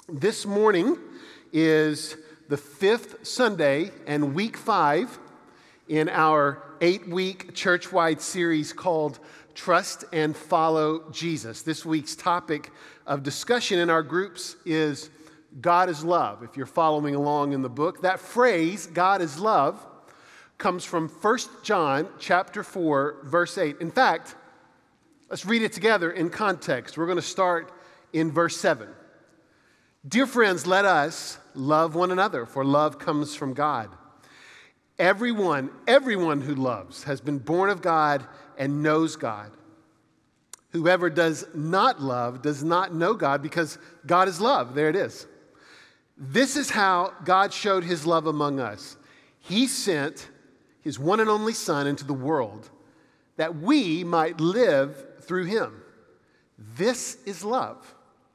This morning is the fifth Sunday and week 5 in our 8-week church-wide series called Trust and Follow Jesus. This week's topic of discussion in our groups is God is love. If you're following along in the book, that phrase, God is love, comes from 1 John chapter 4, verse 8. In fact, let's read it together in context. We're going to start in verse 7. Dear friends, let us love one another, for love comes from God. Everyone who loves has been born of God and knows God. Whoever does not love does not know God, because God is love. There it is. This is how God showed his love among us. He sent his one and only Son into the world that we might live through him. This is love.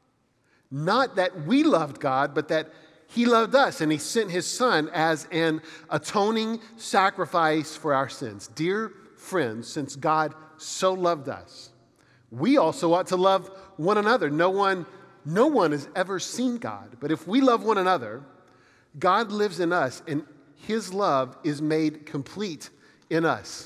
Not that we loved God, but that he loved us, and he sent his Son as an atoning sacrifice for our sins. Dear friends, since God so loved us, we also ought to love one another. No one has ever seen God, but if we love one another, God lives in us, and his love is made complete in us.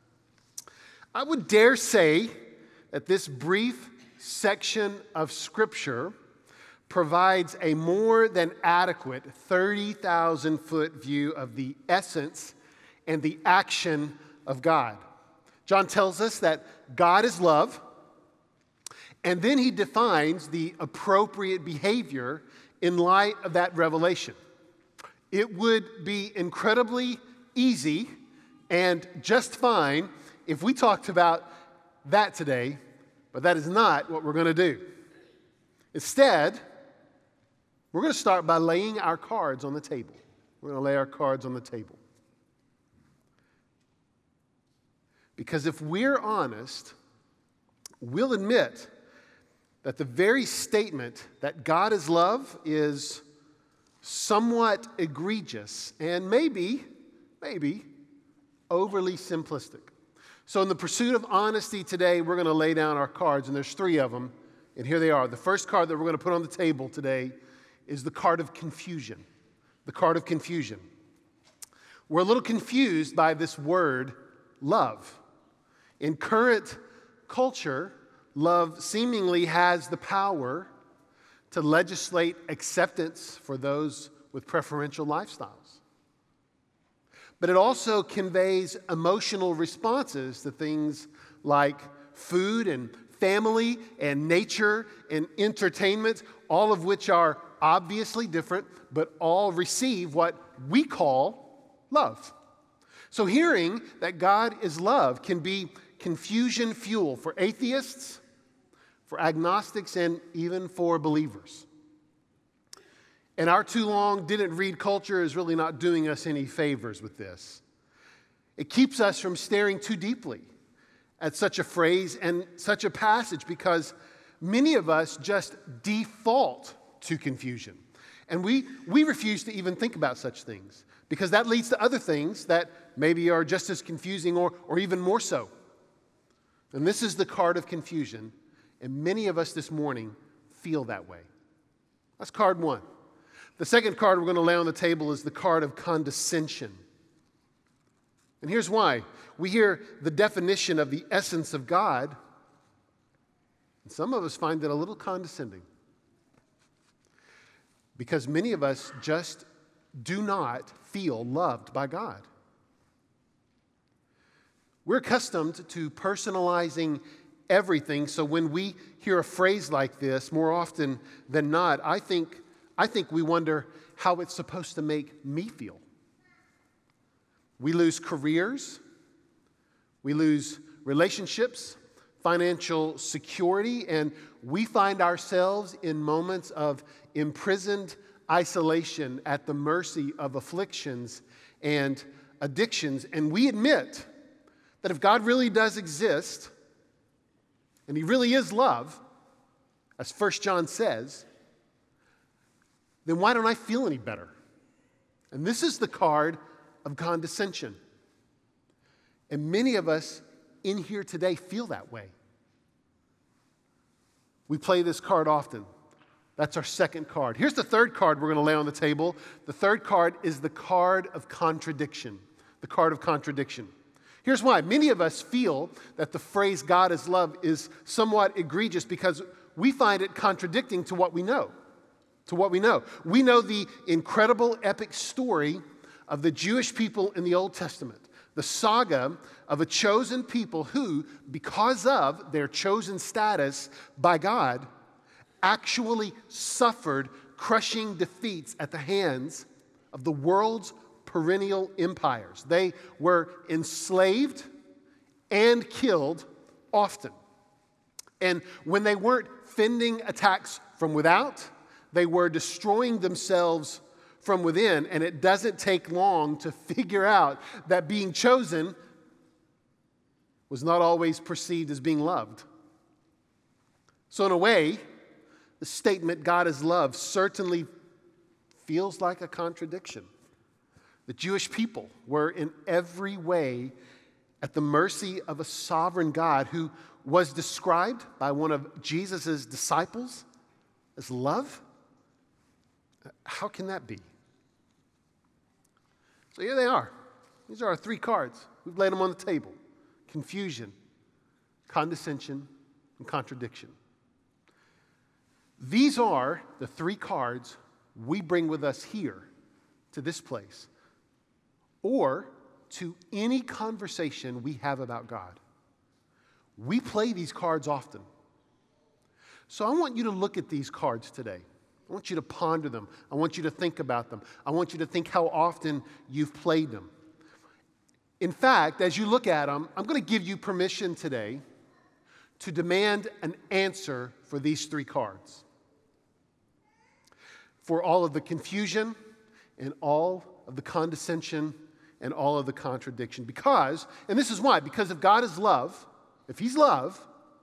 I would dare say that this brief section of Scripture provides a more than adequate 30,000-foot view of the essence and the action of God. John tells us that God is love, and then he defines the appropriate behavior in light of that revelation. It would be incredibly easy and just fine if we talked about that today, but that is not what we're going to do. Instead, we're going to start by laying our cards on the table. We're going to lay our cards on the table. Because if we're honest, we'll admit that the very statement that God is love is somewhat egregious and maybe overly simplistic. So in the pursuit of honesty today, we're going to lay down our cards, and there's 3 of them, and here they are. The first card that we're going to put on the table today is the card of confusion. The card of confusion. We're a little confused by this word, love. In current culture, love seemingly has the power to legislate acceptance for those with preferential lifestyles. But it also conveys emotional responses to things like food and family and nature and entertainment, all of which are obviously different, but all receive what we call love. So hearing that God is love can be confusion fuel for atheists, for agnostics, and even for believers. And our too long didn't read culture is really not doing us any favors with this. It keeps us from staring too deeply at such a phrase and such a passage, because many of us just default to confusion. And we refuse to even think about such things, because that leads to other things that maybe are just as confusing or even more so. And this is the card of confusion, and many of us this morning feel that way. That's card 1. The second card we're going to lay on the table is the card of condescension. And here's why. We hear the definition of the essence of God, and some of us find it a little condescending. Because many of us just do not feel loved by God. We're accustomed to personalizing everything, so when we hear a phrase like this, more often than not, I think we wonder how it's supposed to make me feel. We lose careers, we lose relationships, financial security, and we find ourselves in moments of imprisoned isolation at the mercy of afflictions and addictions. And we admit that if God really does exist, and he really is love, as 1 John says, then why don't I feel any better? And this is the card of condescension. And many of us in here today feel that way. We play this card often. That's our second card. Here's the third card we're going to lay on the table. The third card is the card of contradiction. The card of contradiction. Here's why. Many of us feel that the phrase God is love is somewhat egregious because we find it contradicting to what we know. We know the incredible epic story of the Jewish people in the Old Testament. The saga of a chosen people who, because of their chosen status by God, actually suffered crushing defeats at the hands of the world's perennial empires. They were enslaved and killed often. And when they weren't fending attacks from without, they were destroying themselves from within. And it doesn't take long to figure out that being chosen was not always perceived as being loved. So in a way, the statement, God is love, certainly feels like a contradiction. The Jewish people were in every way at the mercy of a sovereign God who was described by one of Jesus' disciples as love. How can that be? So here they are. These are our three cards. We've laid them on the table. Confusion, condescension, and contradiction. These are the three cards we bring with us here to this place or to any conversation we have about God. We play these cards often. So I want you to look at these cards today. I want you to ponder them. I want you to think about them. I want you to think how often you've played them. In fact, as you look at them, I'm going to give you permission today to demand an answer for these three cards. For all of the confusion and all of the condescension and all of the contradiction. Because, and this is why, because if God is love, if He's love,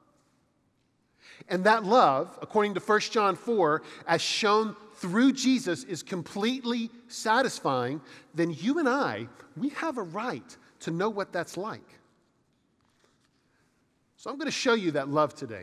and that love, according to 1 John 4, as shown through Jesus, is completely satisfying, then you and I, we have a right to know what that's like. So I'm going to show you that love today.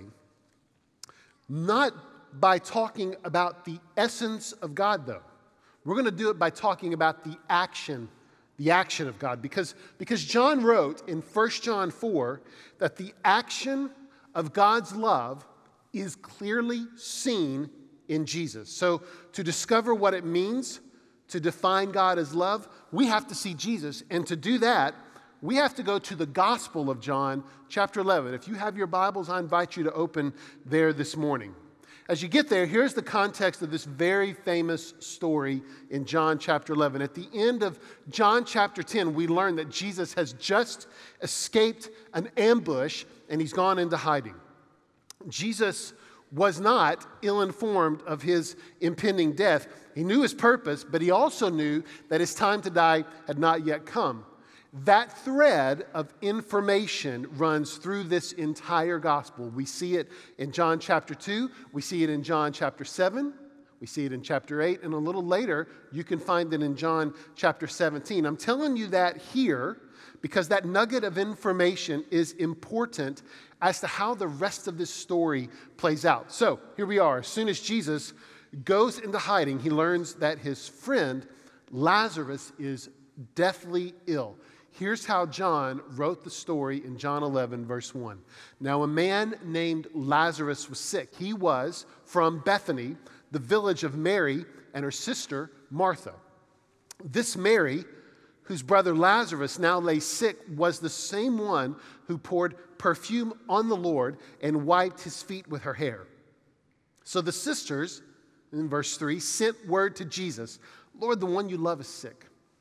Not by talking about the essence of God, though. We're going to do it by talking about the action of God. Because John wrote in 1 John 4 that the action of God's love is clearly seen in Jesus. So to discover what it means to define God as love, we have to see Jesus. And to do that, we have to go to the Gospel of John, chapter 11. If you have your Bibles, I invite you to open there this morning. As you get there, here's the context of this very famous story in John chapter 11. At the end of John chapter 10, we learn that Jesus has just escaped an ambush and he's gone into hiding. Jesus was not ill-informed of his impending death. He knew his purpose, but he also knew that his time to die had not yet come. That thread of information runs through this entire gospel. We see it in John chapter 2, we see it in John chapter 7, we see it in chapter 8, and a little later you can find it in John chapter 17. I'm telling you that here because that nugget of information is important as to how the rest of this story plays out. So here we are. As soon as Jesus goes into hiding, he learns that his friend Lazarus is deathly ill. Here's how John wrote the story in John 11, verse 1. Now, a man named Lazarus was sick. He was from Bethany, the village of Mary and her sister Martha. This Mary, whose brother Lazarus now lay sick, was the same one who poured perfume on the Lord and wiped his feet with her hair. So the sisters, in verse 3, sent word to Jesus, Lord, the one you love is sick.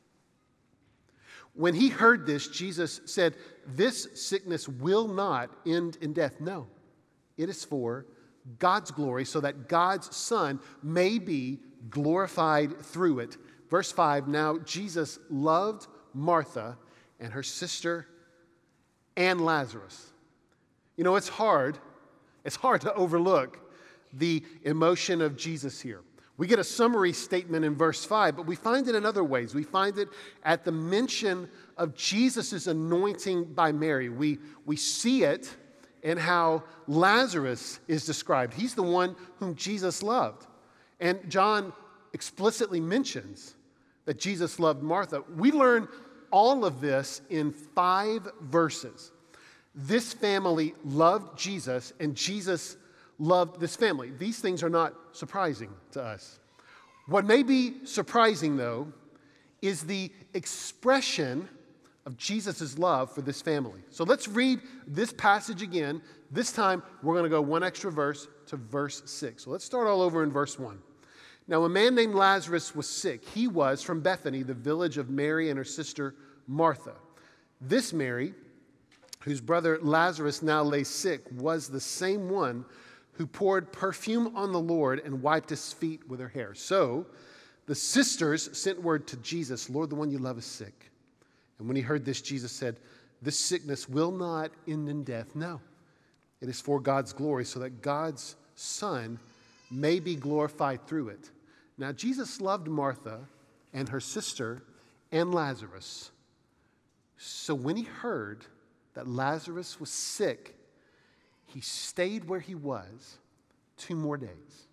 When he heard this, Jesus said, this sickness will not end in death. No, it is for God's glory, so that God's Son may be glorified through it. Verse 5, now Jesus loved Martha and her sister and Lazarus. You know, it's hard to overlook the emotion of Jesus here. We get a summary statement in verse 5, but we find it in other ways. We find it at the mention of Jesus' anointing by Mary. We see it in how Lazarus is described. He's the one whom Jesus loved. And John explicitly mentions that Jesus loved Martha. We learn all of this in 5 verses. This family loved Jesus, and Jesus loved this family. These things are not surprising to us. What may be surprising, though, is the expression of Jesus' love for this family. So let's read this passage again. This time, we're going to go one extra verse to verse 6. So let's start all over in verse 1. Now, a man named Lazarus was sick. He was from Bethany, the village of Mary and her sister Martha. This Mary, whose brother Lazarus now lay sick, was the same one who poured perfume on the Lord and wiped his feet with her hair. So the sisters sent word to Jesus, Lord, the one you love is sick. And when he heard this, Jesus said, this sickness will not end in death. No, it is for God's glory, so that God's Son may be glorified through it. Now, Jesus loved Martha and her sister and Lazarus. So when he heard that Lazarus was sick, he stayed where he was 2 more days.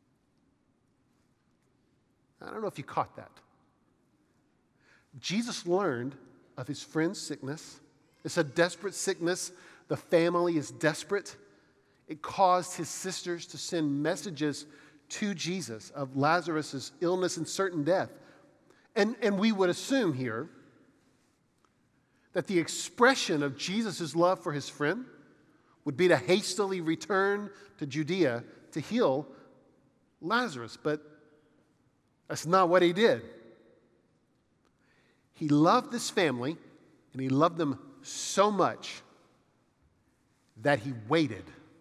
I don't know if you caught that. Jesus learned of his friend's sickness. It's a desperate sickness. The family is desperate. It caused his sisters to send messages to Jesus of Lazarus' illness and certain death. And we would assume here that the expression of Jesus' love for his friend would be to hastily return to Judea to heal Lazarus. But that's not what he did. He loved this family, and he loved them so much that he waited.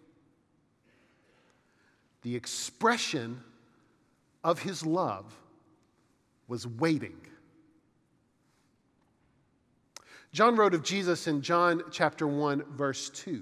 The expression of his love was waiting. John wrote of Jesus in John chapter 1, verse 2,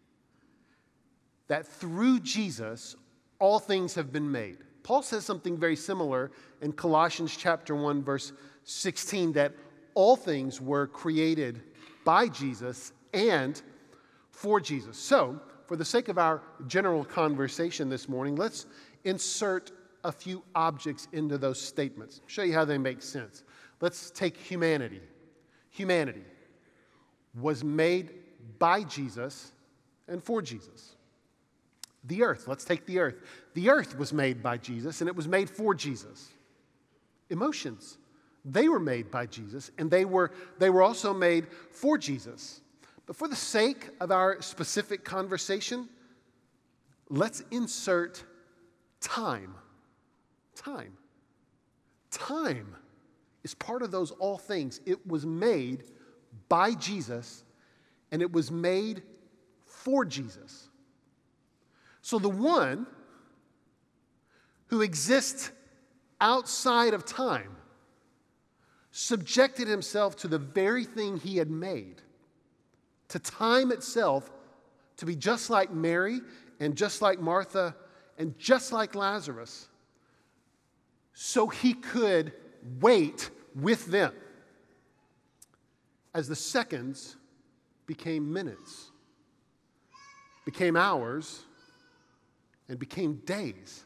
that through Jesus, all things have been made. Paul says something very similar in Colossians chapter 1, verse 16, that all things were created by Jesus and for Jesus. So, for the sake of our general conversation this morning, let's insert a few objects into those statements. Show you how they make sense. Let's take humanity. Humanity was made by Jesus and for Jesus. The earth, let's take the earth. The earth was made by Jesus and it was made for Jesus. Emotions, they were made by Jesus and they were also made for Jesus. But for the sake of our specific conversation, let's insert time. Time. Time is part of those all things. It was made by Jesus and it was made for Jesus. So the one who exists outside of time subjected himself to the very thing he had made, to time itself, to be just like Mary and just like Martha and just like Lazarus, so he could wait with them as the seconds became minutes, became hours, and became days.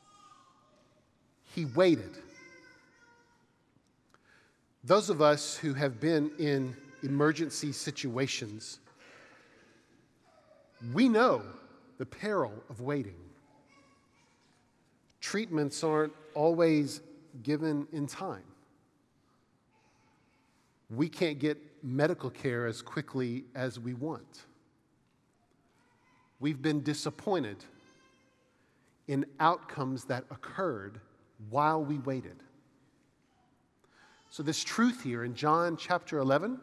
He waited. Those of us who have been in emergency situations, we know the peril of waiting. Treatments aren't always given in time. We can't get medical care as quickly as we want. We've been disappointed in outcomes that occurred while we waited. So this truth here in John chapter 11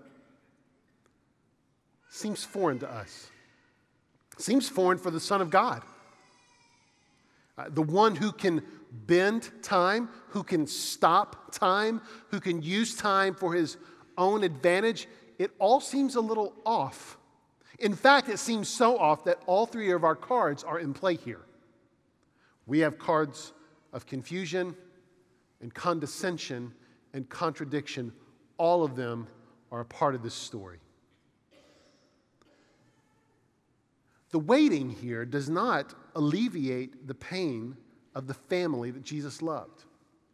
seems foreign to us. Seems foreign for the Son of God. The one who can bend time, who can stop time, who can use time for his own advantage. It all seems a little off. In fact, it seems so off that all 3 of our cards are in play here. We have cards of confusion and condescension and contradiction. All of them are a part of this story. The waiting here does not alleviate the pain of the family that Jesus loved.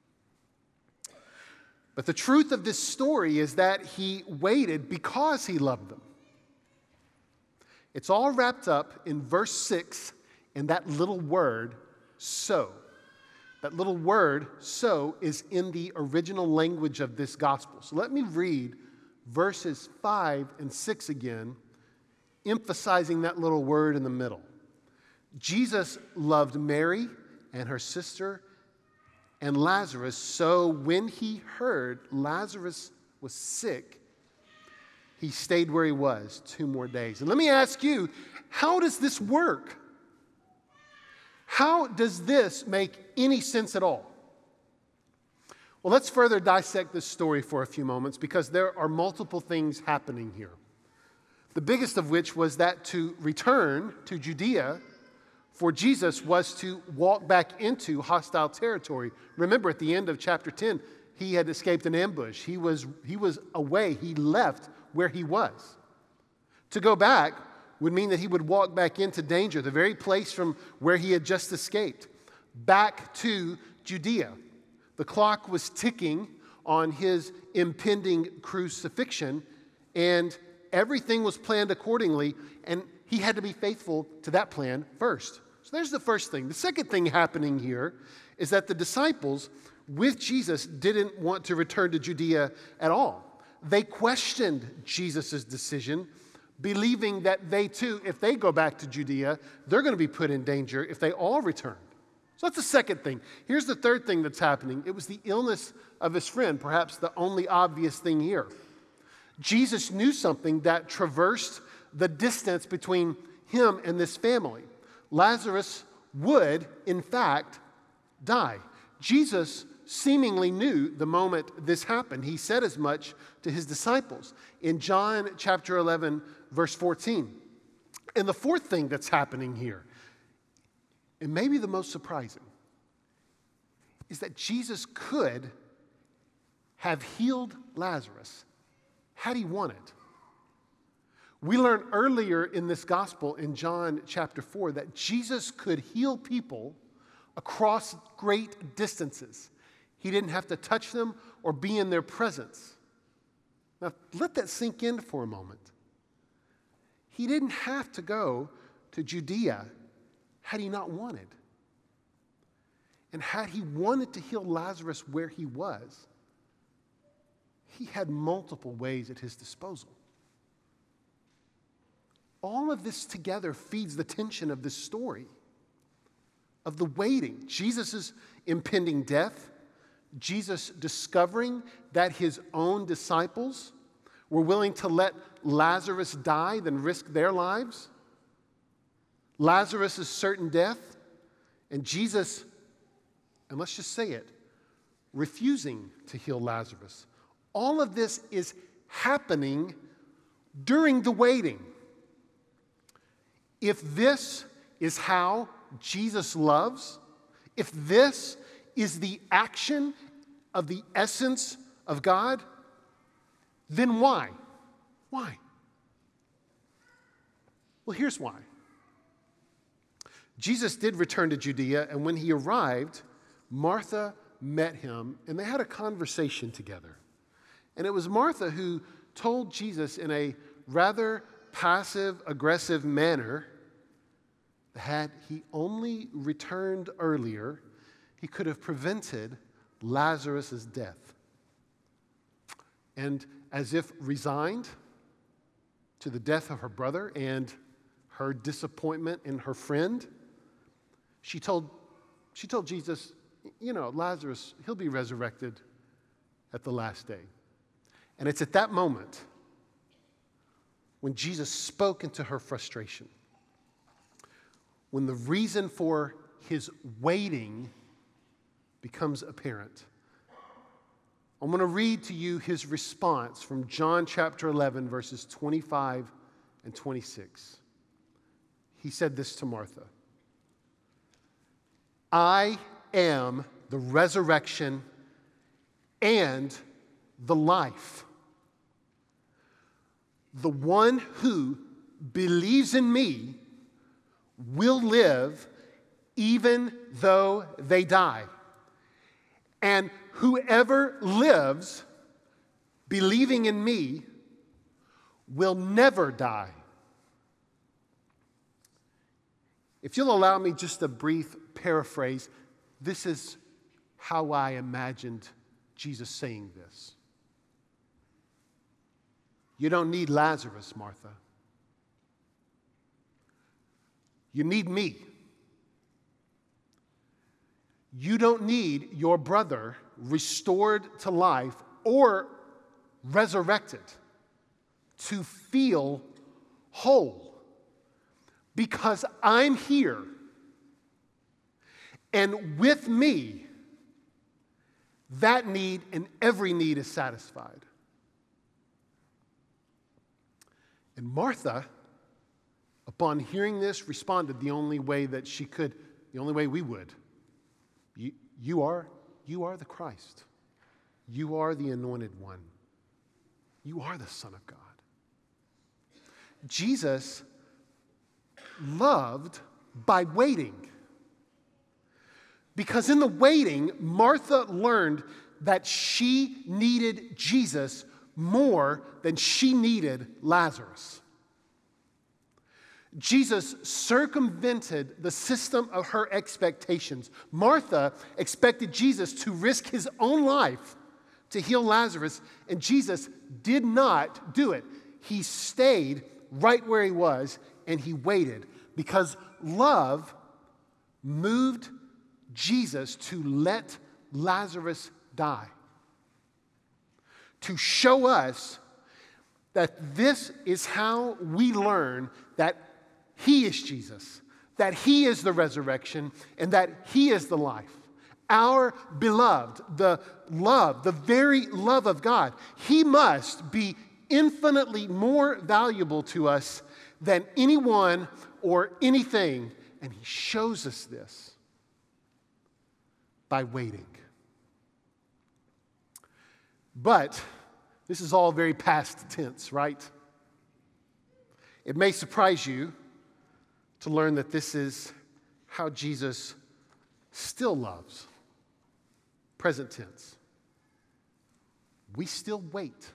But the truth of this story is that he waited because he loved them. It's all wrapped up in verse 6 in that little word, so. That little word, so, is in the original language of this gospel. So let me read verses 5 and 6 again, emphasizing that little word in the middle. Jesus loved Mary and her sister and Lazarus, so when he heard Lazarus was sick, he stayed where he was 2 more days. And let me ask you, how does this work? How does this make any sense at all? Well, let's further dissect this story for a few moments because there are multiple things happening here. The biggest of which was that to return to Judea for Jesus was to walk back into hostile territory. Remember, at the end of chapter 10, he had escaped an ambush. He was away. He left where he was. To go back would mean that he would walk back into danger, the very place from where he had just escaped, back to Judea. The clock was ticking on his impending crucifixion, and everything was planned accordingly, and he had to be faithful to that plan first. So there's the first thing. The second thing happening here is that the disciples with Jesus didn't want to return to Judea at all. They questioned Jesus' decision, believing that they too, if they go back to Judea, they're going to be put in danger if they all return. So that's the second thing. Here's the third thing that's happening. It was the illness of his friend, perhaps the only obvious thing here. Jesus knew something that traversed the distance between him and this family. Lazarus would, in fact, die. Jesus seemingly knew the moment this happened. He said as much to his disciples in John chapter 11, verse 14. And the fourth thing that's happening here, and maybe the most surprising, is that Jesus could have healed Lazarus had he wanted. We learn earlier in this gospel in John chapter 4 that Jesus could heal people across great distances. He didn't have to touch them or be in their presence. Now, let that sink in for a moment. He didn't have to go to Judea had he not wanted. And had he wanted to heal Lazarus where he was, he had multiple ways at his disposal. All of this together feeds the tension of this story, of the waiting, Jesus' impending death, Jesus discovering that his own disciples were willing to let Lazarus die than risk their lives, Lazarus' certain death, and Jesus, and let's just say it, refusing to heal Lazarus. All of this is happening during the waiting. If this is how Jesus loves, if this is the action of the essence of God, then why? Why? Well, here's why. Jesus did return to Judea, and when he arrived, Martha met him, and they had a conversation together. And it was Martha who told Jesus in a rather passive-aggressive manner that had he only returned earlier, he could have prevented Lazarus' death. And as if resigned to the death of her brother and her disappointment in her friend, she told Jesus, Lazarus, he'll be resurrected at the last day. And it's at that moment when Jesus spoke into her frustration, when the reason for his waiting becomes apparent. I'm going to read to you his response from John chapter 11, verses 25 and 26. He said this to Martha: I am the resurrection and the life. The one who believes in me will live even though they die. And whoever lives believing in me will never die. If you'll allow me just a brief paraphrase, this is how I imagined Jesus saying this. You don't need Lazarus, Martha. You need me. You don't need your brother restored to life or resurrected to feel whole, because I'm here, and with me, that need and every need is satisfied. And Martha, upon hearing this, responded the only way that she could, the only way we would. You are the Christ. You are the anointed one. You are the Son of God. Jesus loved by waiting. Because in the waiting, Martha learned that she needed Jesus more than she needed Lazarus. Jesus circumvented the system of her expectations. Martha expected Jesus to risk his own life to heal Lazarus, and Jesus did not do it. He stayed right where he was, and he waited, because love moved Jesus to let Lazarus die, to show us that this is how we learn that he is Jesus, that he is the resurrection, and that he is the life. Our beloved, the love, the very love of God, he must be infinitely more valuable to us than anyone or anything. And he shows us this by waiting. But this is all very past tense, right? It may surprise you to learn that this is how Jesus still loves. Present tense. We still wait.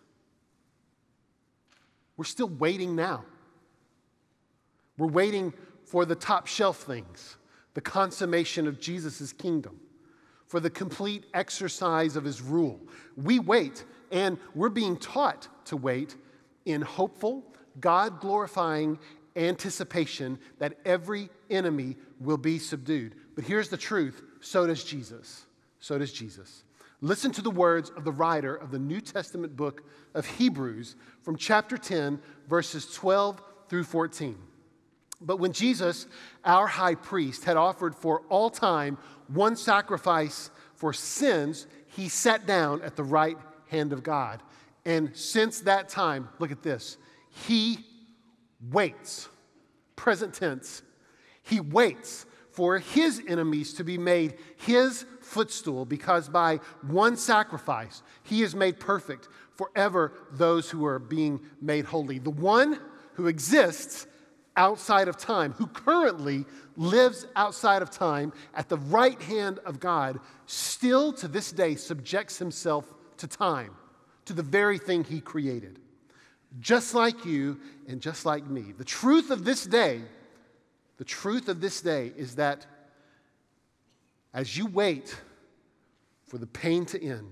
We're still waiting now. We're waiting for the top shelf things, the consummation of Jesus' kingdom, for the complete exercise of his rule. We wait, and we're being taught to wait in hopeful, God-glorifying anticipation that every enemy will be subdued. But here's the truth, so does Jesus. So does Jesus. Listen to the words of the writer of the New Testament book of Hebrews from chapter 10, verses 12 through 14. But when Jesus, our high priest, had offered for all time one sacrifice for sins, he sat down at the right hand of God. And since that time, look at this, he waits, present tense, he waits for his enemies to be made his footstool, because by one sacrifice he has made perfect forever those who are being made holy. The one who exists outside of time, who currently lives outside of time at the right hand of God, still to this day subjects himself to time, to the very thing he created. Just like you and just like me. The truth of this day is that as you wait for the pain to end,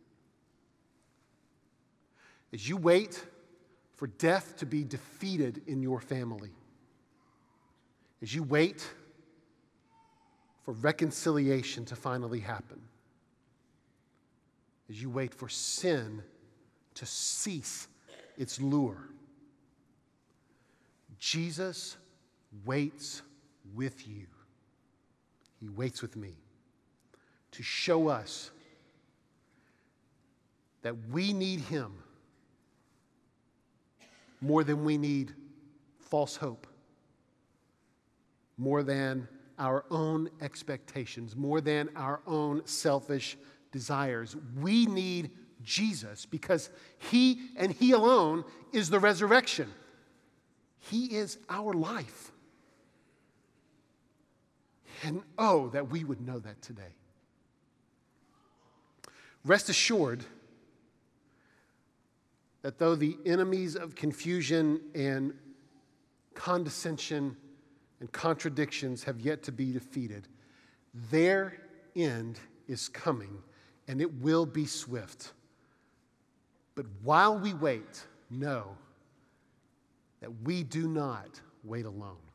as you wait for death to be defeated in your family, as you wait for reconciliation to finally happen, as you wait for sin to cease its lure, Jesus waits with you. He waits with me to show us that we need him more than we need false hope, more than our own expectations, more than our own selfish desires. We need Jesus because he and he alone is the resurrection. He is our life. And oh, that we would know that today. Rest assured that though the enemies of confusion and condescension and contradictions have yet to be defeated, their end is coming, and it will be swift. But while we wait, know that we do not wait alone.